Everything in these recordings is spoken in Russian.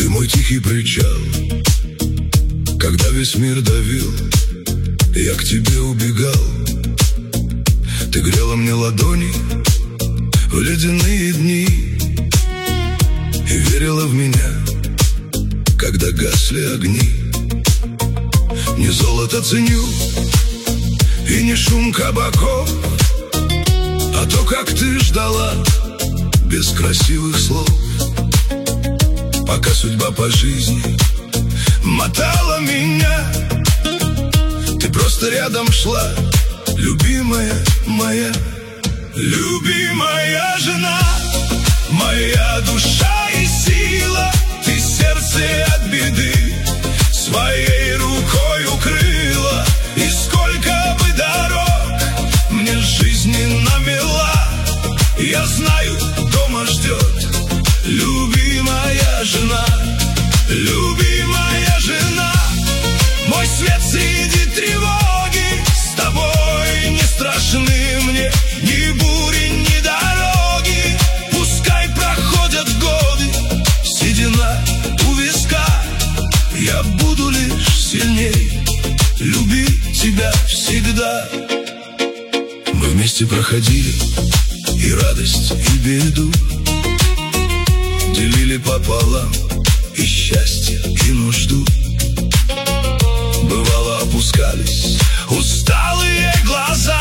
мой тихий причал. Когда весь мир давил, я к тебе убегал. Ты грела мне ладони в ледяные дни и верила в меня, когда гасли огни. Не золото ценю и не шум кабаков, а то, как ты ждала без красивых слов. Пока судьба по жизни мотала меня, ты просто рядом шла, любимая моя. Любимая жена, моя душа и сила, ты сердце от беды своей рукой укрыла. И сколько бы дорог мне жизни намела, я знаю, дома ждет любимая жена. Любимая жена, мой свет среди тревоги, с тобой не страшны мне ни бури, ни дороги. Пускай проходят годы, седина у виска, я буду лишь сильней любить тебя всегда. Мы вместе проходили и радость, и беду, делили пополам и счастье, и нужду. Бывало, опускались усталые глаза,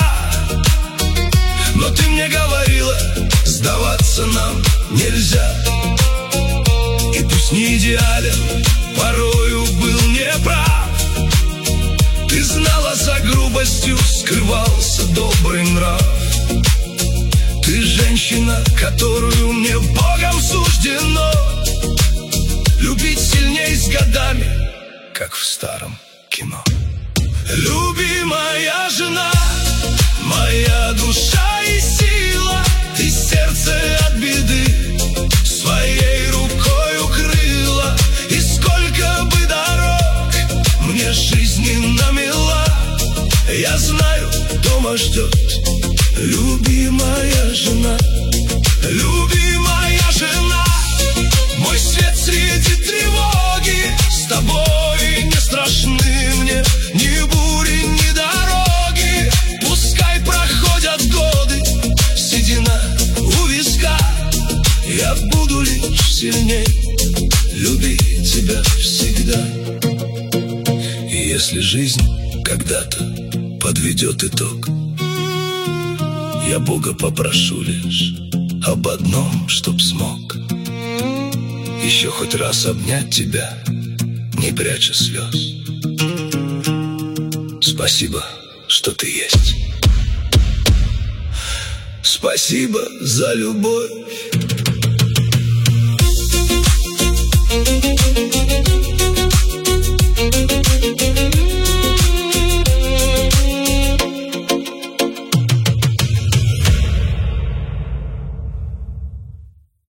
но ты мне говорила, сдаваться нам нельзя. И пусть не идеален, порою был неправ, ты знала, за грубостью скрывался добрый нрав. Ты женщина, которую мне Богом суждено любить сильней с годами, как в старом кино. Любимая жена, моя душа и сила, ты сердце от беды своей рукой укрыла. И сколько бы дорог мне жизни намела, я знаю, дома ждет любимая жена. Любимая жена, мой свет среди тревоги, с тобой не страшны мне ни бури, ни дороги. Пускай проходят годы, седина у виска, я буду лишь сильней любить тебя всегда. И если жизнь когда-то подведет итог, я Бога попрошу лишь об одном, чтоб смог еще хоть раз обнять тебя, не пряча слез. Спасибо, что ты есть. Спасибо за любовь.